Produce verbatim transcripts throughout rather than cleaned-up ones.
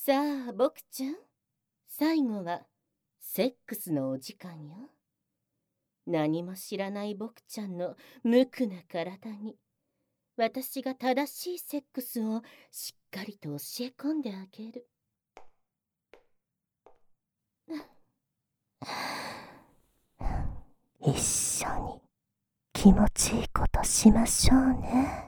さあ、僕ちゃん。最後は、セックスのお時間よ。何も知らない僕ちゃんの無垢な体に、私が正しいセックスをしっかりと教え込んであげる。 一緒に気持ちいいことしましょうね。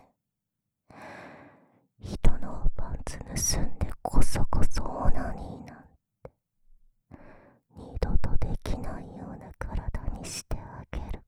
人のパンツ盗んでこそこそオナニーなんて二度とできないような体にしてあげる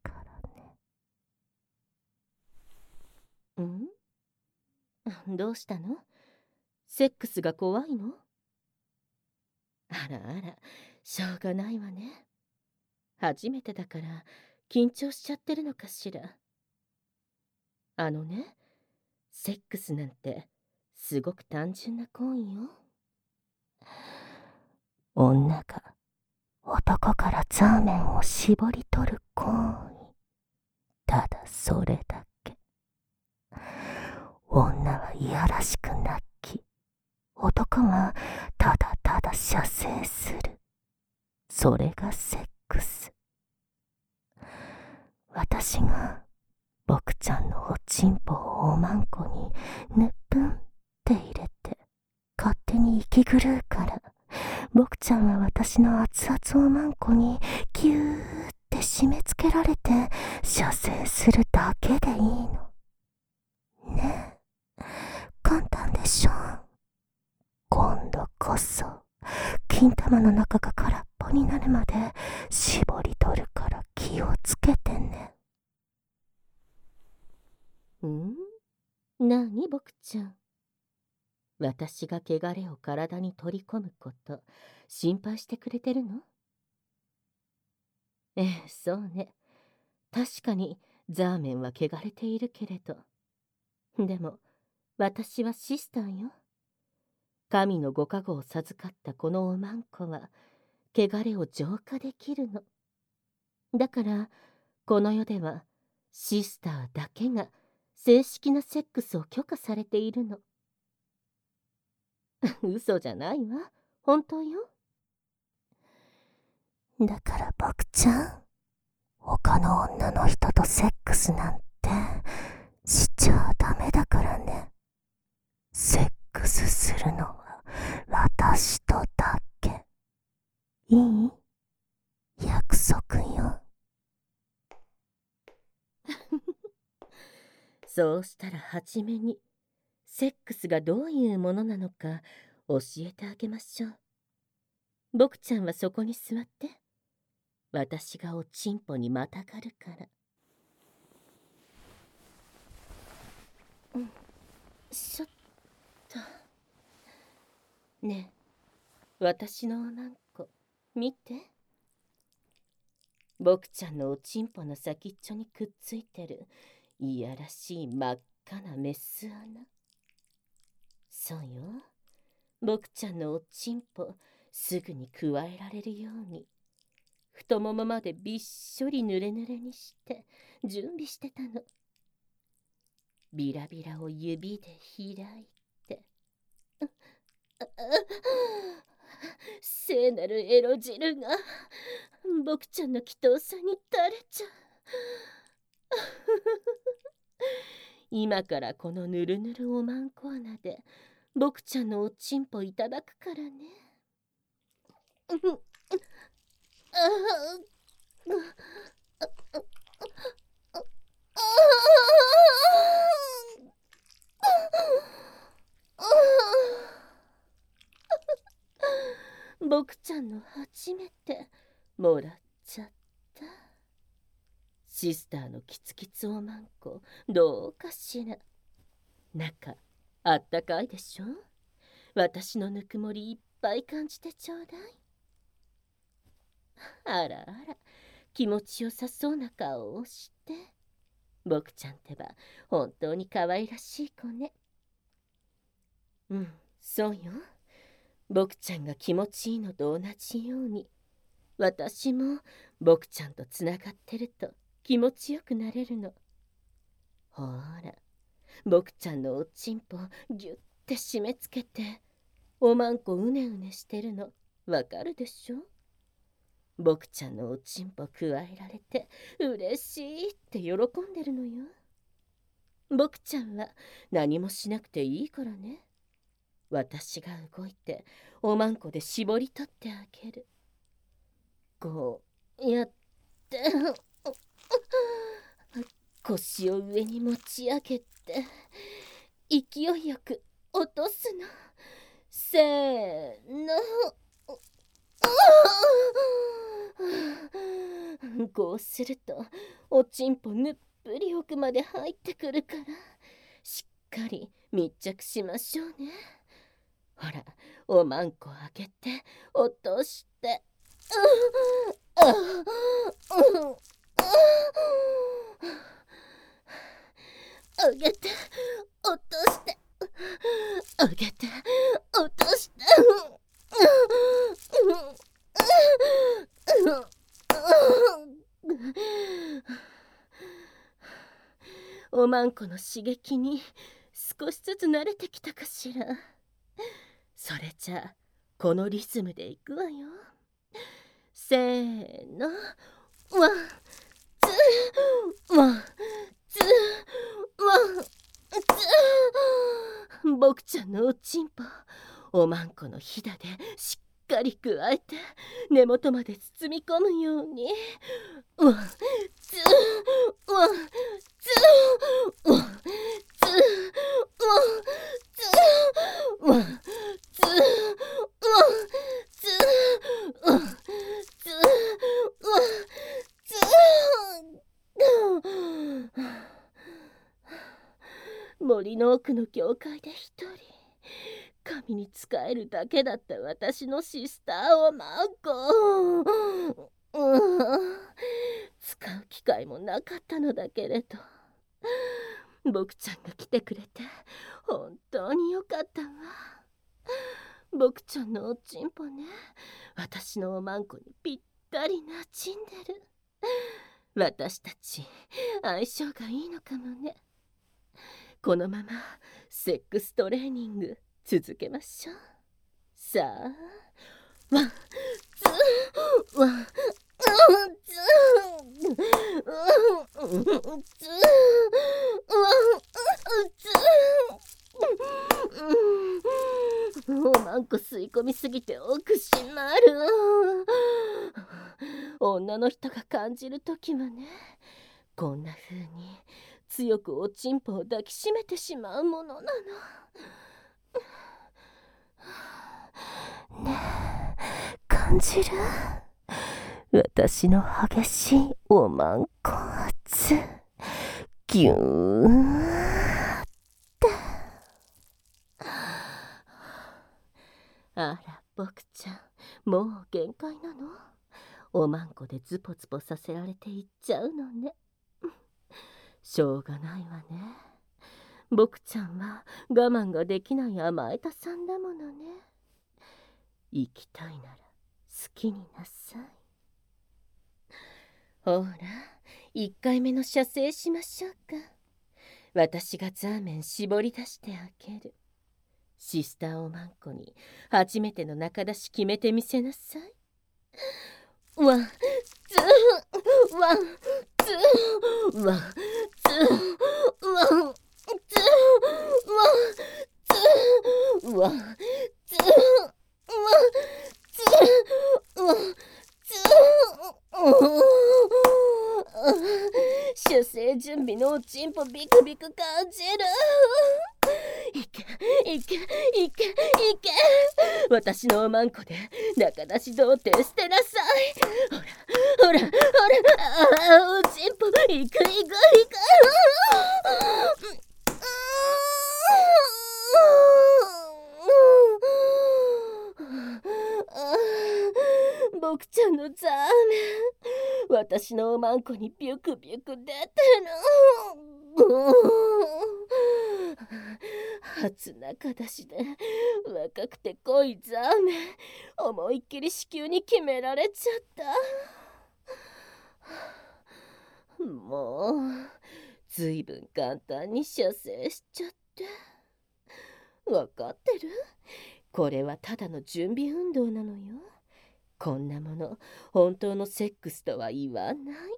からね。 ん？どうしたの？セックスが怖いの？あらあら、しょうがないわね。初めてだから緊張しちゃってるのかしら。あのね、セックスなんてすごく単純な行為よ。 女が男からザーメンを絞り取る行為。ただそれだけ。女はいやらしく泣き、男はただただ射精する。それがセックス。私が僕ちゃんのおちんぽをおまんこにぬっぷんって入れて勝手に息狂うから、僕ちゃんは私の熱々おまんこにギューって締め付けられて射精するだけでいいの。ねえ、簡単でしょ。今度こそ金玉の中が空っぽになるまで絞り取るから気をつけてね。 ん？なに僕ちゃん。私が汚れを体に取り込むこと心配してくれてるの？ええ、そうね。確かにザーメンは汚れているけれど。でも私はシスターよ。神のご加護を授かったこのおまんこは汚れを浄化できるの。だからこの世ではシスターだけが正式なセックスを許可されているの。嘘じゃないわ。本当よ。 だから僕ちゃん、他の女の人とセックスなんてしちゃダメだからね。セックスするのは私とだけ。いい？約束よ。 そうしたら初めにセックスがどういうものなのか教えてあげましょう。僕ちゃんはそこに座って。私がおちんぽにまたがるから。うん、ちょっと。ねえ、私のおまんこ見て。僕ちゃんのおちんぽの先っちょにくっついてるいやらしい真っ赤なメス穴。そうよ。僕ちゃんのおちんぽすぐに加えられるように太ももまでびっしょりぬれぬれにして準備してたの。ビラビラを指で開いて聖なるエロ汁が僕ちゃんの祈祷さんに垂れちゃう。今からこのぬるぬるおまんこ穴で僕ちゃんのおちんぽいただくからね。僕ちゃんの初めてもらっちゃった。シスターのキツキツおまんこどうかしら。中あったかいでしょ。私のぬくもりいっぱい感じてちょうだい。あらあら、気持ちよさそうな顔をして。僕ちゃんってば本当に可愛らしい子ね。うん、そうよ。僕ちゃんが気持ちいいのと同じように私も僕ちゃんとつながってると気持ちよくなれるの。ほら、僕ちゃんのおちんぽぎゅって締め付けておまんこうねうねしてるのわかるでしょ。僕ちゃんのおちんぽくわえられて嬉しいって喜んでるのよ。僕ちゃんは何もしなくていいからね。私が動いておまんこで絞り取ってあげる。こうやって腰を上に持ち上げて勢いよく落とすの。せーの。こうするとおちんぽぬっぷり奥まで入ってくるからしっかり密着しましょうね。ほら、おまんこ開けて落として上げて落として上げて落としておまんこの刺激に少しずつ慣れてきたかしら。それじゃあこのリズムでいくわよ。せーの。ワンツーワンツーワンツー。僕ちゃんのおちんぽおまんこのひだでしっかりくわえて根元まで包み込むように。ワンツーワンツーワンツーワンツーワンツーワンツーワンツーワンツー。森の奥の教会で一人神に仕えるだけだった私のシスターおまんこ、うん、使う機会もなかったのだけれど僕ちゃんが来てくれて本当によかったわ。僕ちゃんのおちんぽね、私のおまんこにぴったりなじんでる。私たち相性がいいのかもね。このままセックストレーニング続けましょう。さあ、ワンツーワンツーワンツーワンツー。おまんこ吸い込みすぎて奥締まる。女の人が感じるときはね、こんな風に強くおちんぽを抱きしめてしまうものなの。 ねえ、感じる？私の激しいおまんこ圧、ギューって。 あら、僕ちゃん、もう限界なの？おまんこでズポズポさせられていっちゃうのね。しょうがないわね。僕ちゃんは我慢ができない甘えたさんだものね。行きたいなら好きになさい。ほら、いっかいめの射精しましょうか。私がザーメン絞り出してあげる。シスターおまんこに初めての中出し決めてみせなさい。ワンツーワンツーワンツーワンツーワンツーワンツーワンツーワンツー。出生準備のおちんぽビクビク感じる。いけいけいけいけ。私のおまんこで中出し童貞捨てなさい。ほらほらほら、あおちんぽいくいくいく。僕ちゃんのザーメン、私のおまんこにビュクビュク出てる。初中出しで若くて濃いザーメン、思いっきり子宮に決められちゃった。もうずいぶん簡単に射精しちゃって。わかってる？ これはただの準備運動なのよ。こんなもの本当のセックスとは言わない。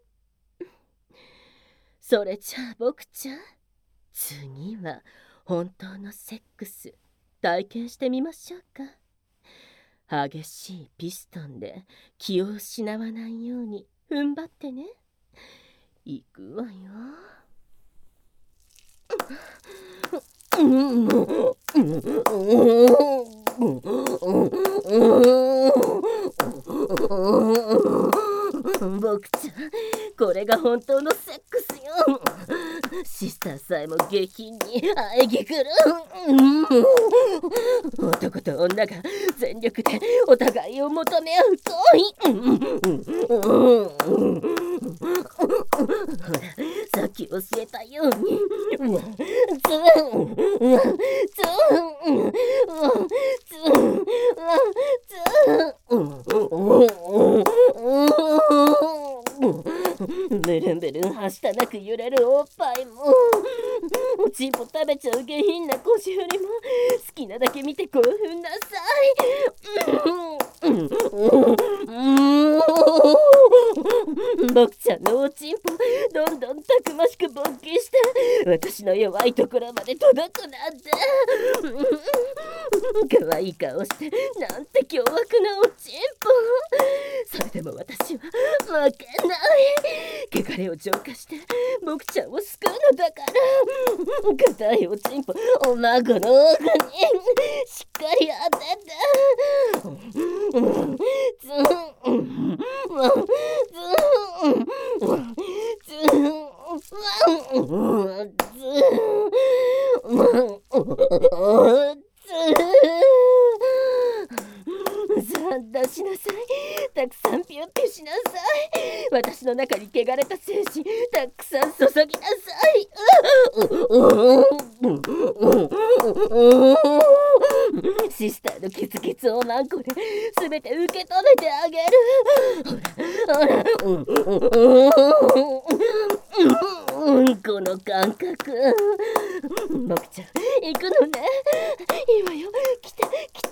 それじゃあ僕ちゃん、次は本当のセックス体験してみましょうか。激しいピストンで気を失わないように踏ん張ってね。いくわよ。僕ちゃん、これが本当のセックスよ。シスターさえも下品に喘ぎくる。男と女が全力でお互いを求め合う行為。ほら、さっき教えたように、ズンズンズンズンブルンブルンはしたなく揺れるおっぱいも、おちんぽ食べちゃう下品な腰振りも好きなだけ見て興奮なさい。僕ちゃんのおちんぽどんどんたくましく勃起して私の弱いところまで届くなんて。可愛い顔してなんて凶悪なおちんぽ。それでも私は負けない。汚れを浄化して僕ちゃんを救うのだから。硬いおちんぽお孫の奥にしっかり当てて。ズンズンズンさあ出しなさい。たくさんピュッピュしなさい。私の中に汚れた精子たくさん注ぎなさい。シスターのキツキツをマンコで全て受け止めてあげる。ほらほら、この感覚。僕ちゃん行くのね。いいわよ、来て来て。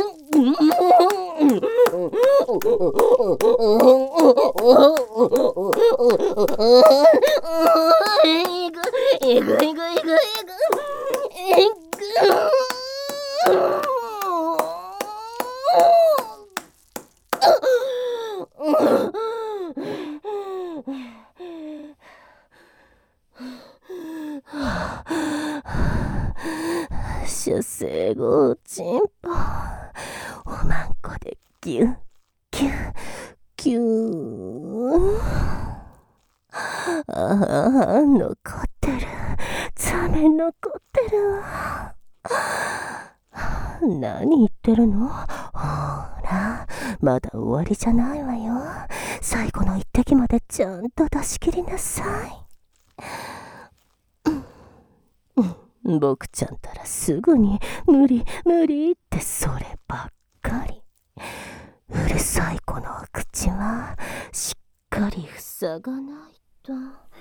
いくいくいくいくいくいく。出生後おちんぽおまんこでギュッギュッギュー。ああ、残ってる。ザメ残ってるわ。何言ってるの？ほら、まだ終わりじゃないわよ。最後の一滴までちゃんと出し切りなさい。僕ちゃんたらすぐに無理無理ってそればっかり。うるさい子の口はしっかり塞がないと。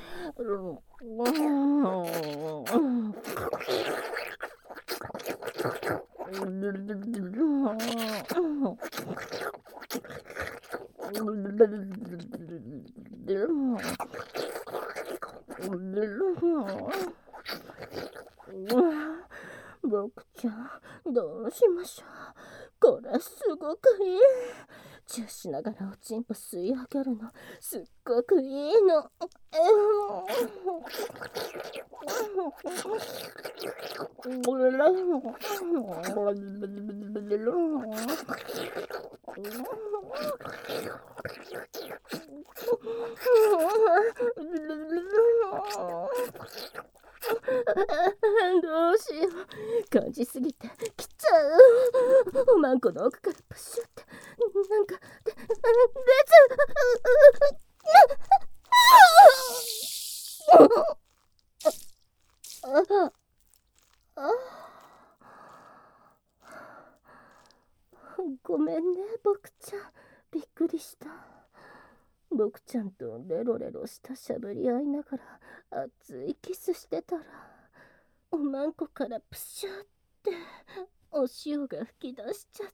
僕ちゃんどうしましょう。これすごくいい。チューしながらおちんぽ吸い上げるのすっごくいいの。どうしよう、感じすぎて来ちゃう。おまんこの奥からプシュってなんかで出ちゃう。ごめんね僕ちゃん、びっくりした。僕ちゃんとレロレロしたしゃぶり合いながら熱いキスしてたらおまんこからプシュってお塩が吹き出しちゃって。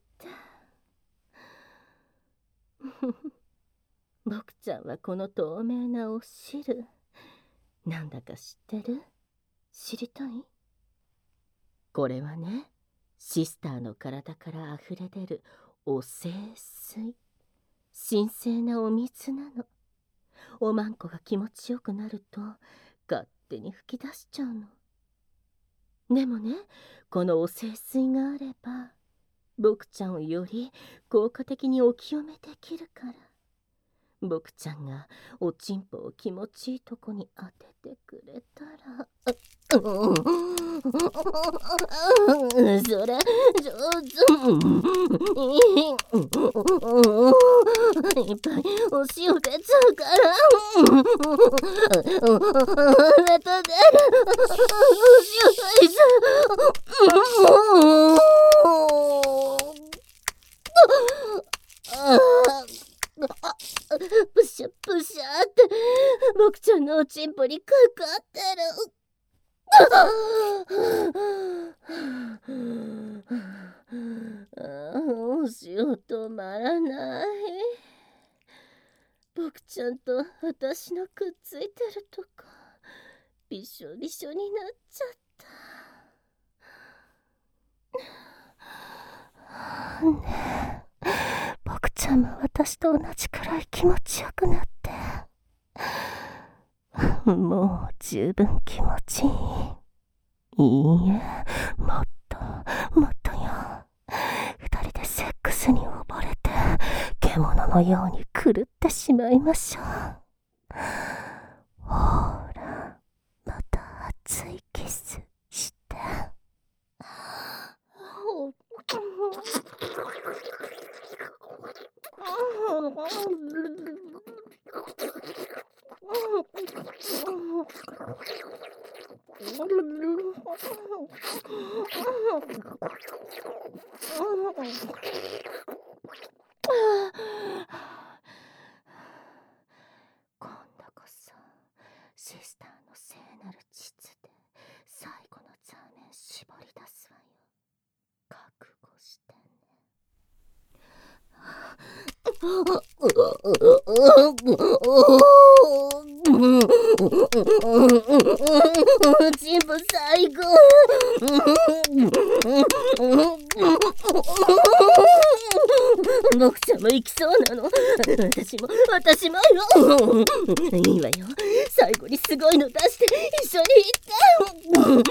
僕ちゃんはこの透明なお汁、なんだか知ってる？知りたい？これはね、シスターの体からあふれ出るお聖水。神聖なお水なの。おまんこが気持ちよくなると勝手に吹き出しちゃうの。でもね、このお聖水があれば僕ちゃんをより効果的にお清めできるから。僕ちゃんがおちんぽを気持ちいいとこに当ててくれたら、それ上手。いっぱいお塩出ちゃうから、また出るお塩がいちゃう。ぷしゃぷしゃって僕ちゃんのおちんぽにかかってる。お塩止まらない。僕ちゃんと私のくっついてるとこびしょびしょになっちゃった。 ねえ、僕ちゃんも私と同じくらい気持ちよくなって、もう十分気持ちいい。いいえ、もっともっとよ。二人でセックスに溺れて獣のように狂ってしまいましょう。ほら、また熱いキスして。 今度こそシスターの聖なる膣で最後の座面絞り出すわよ。覚悟してね。チンポ最高。僕ちゃんも行きそうなの。私も私もよ。いいわよ、最後にすごいの出して一緒に行って。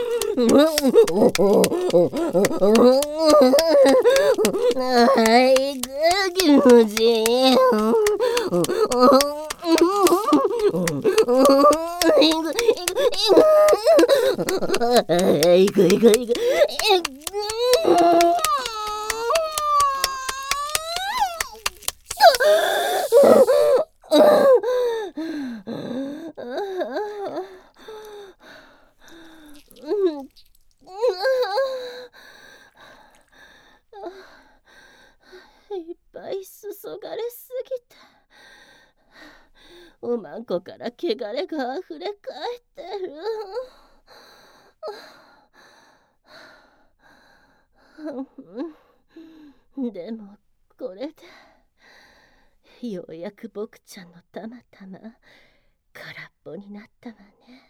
はい、気持ちいい。いくいくいく。いっぱい注がれすぎておまんこから汚れがあふれ返ってる。でもこれでようやく僕ちゃんのたまたま空っぽになったわね。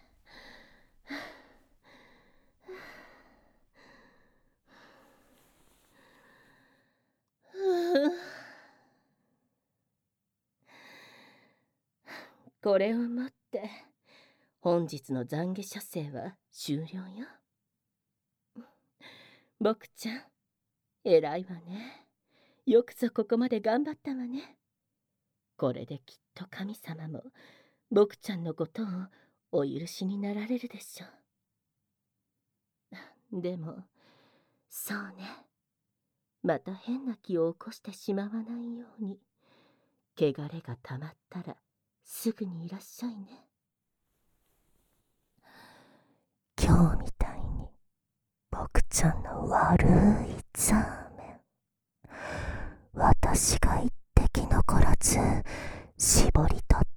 これをもって本日の懺悔射精は終了よ。僕ちゃん偉いわね。よくぞここまで頑張ったわね。これできっと神様も僕ちゃんのことをお許しになられるでしょう。でもそうね、また変な気を起こしてしまわないように、汚れがたまったらすぐにいらっしゃいね。 今日みたいに僕ちゃんの悪いザーメン、私が一滴残らず絞り取っ